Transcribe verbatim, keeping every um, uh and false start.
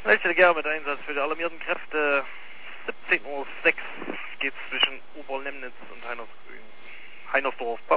Welche Gär mit Einsatz für die alarmierten Kräfte. siebzehn Uhr sechs geht's zwischen Oberlemnitz und Heinersgrün. Heinersdorf.